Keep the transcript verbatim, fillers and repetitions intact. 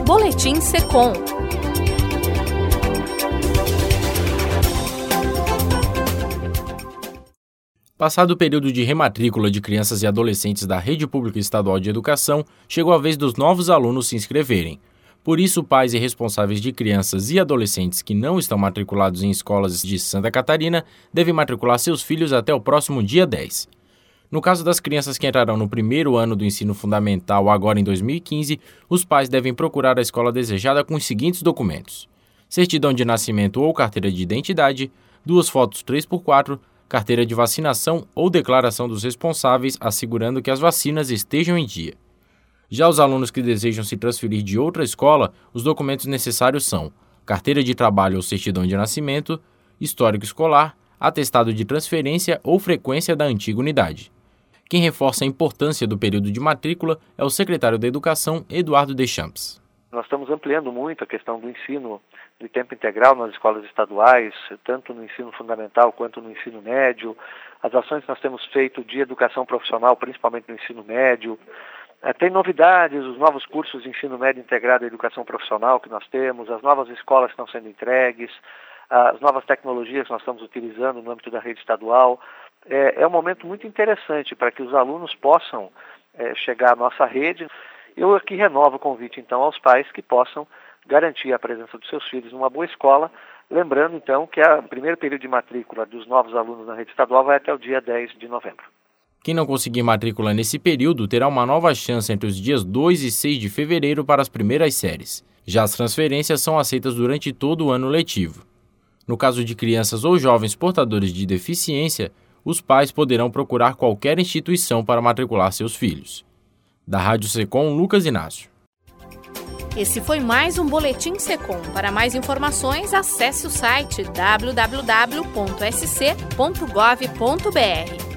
Boletim Secom. Passado o período de rematrícula de crianças e adolescentes da Rede Pública Estadual de Educação, chegou a vez dos novos alunos se inscreverem. Por isso, pais e responsáveis de crianças e adolescentes que não estão matriculados em escolas de Santa Catarina devem matricular seus filhos até o próximo dia dez. No caso das crianças que entrarão no primeiro ano do ensino fundamental agora em dois mil e quinze, os pais devem procurar a escola desejada com os seguintes documentos: certidão de nascimento ou carteira de identidade, duas fotos três por quatro, carteira de vacinação ou declaração dos responsáveis assegurando que as vacinas estejam em dia. Já os alunos que desejam se transferir de outra escola, os documentos necessários são carteira de trabalho ou certidão de nascimento, histórico escolar, atestado de transferência ou frequência da antiga unidade. Quem reforça a importância do período de matrícula é o secretário da Educação, Eduardo Deschamps. Nós estamos ampliando muito a questão do ensino de tempo integral nas escolas estaduais, tanto no ensino fundamental quanto no ensino médio. As ações que nós temos feito de educação profissional, principalmente no ensino médio. Tem novidades, os novos cursos de ensino médio integrado à educação profissional que nós temos, as novas escolas que estão sendo entregues, as novas tecnologias que nós estamos utilizando no âmbito da rede estadual. É, é um momento muito interessante para que os alunos possam é, chegar à nossa rede. Eu aqui renovo o convite, então, aos pais que possam garantir a presença dos seus filhos numa boa escola, lembrando, então, que o primeiro período de matrícula dos novos alunos na rede estadual vai até o dia dez de novembro. Quem não conseguir matrícula nesse período terá uma nova chance entre os dias dois e seis de fevereiro para as primeiras séries. Já as transferências são aceitas durante todo o ano letivo. No caso de crianças ou jovens portadores de deficiência, os pais poderão procurar qualquer instituição para matricular seus filhos. Da Rádio Secom, Lucas Inácio. Esse foi mais um Boletim Secom. Para mais informações, acesse o site w w w ponto s c ponto gov ponto b r.